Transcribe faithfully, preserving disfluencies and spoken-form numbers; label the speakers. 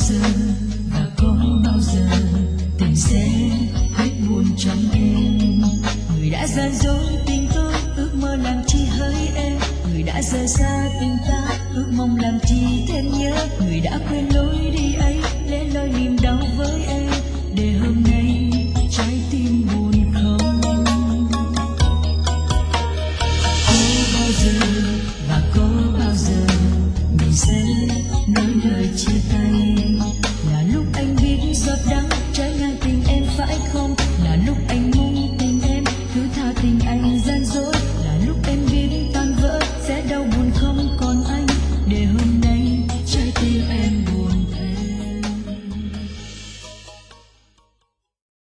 Speaker 1: giờ và có bao giờ tình sẽ hết buồn trong em. Người đã gian dối tình tôi ước mơ làm chi hỡi em, người đã rời xa tình ta ước mong làm chi thêm nhớ, người đã quên lối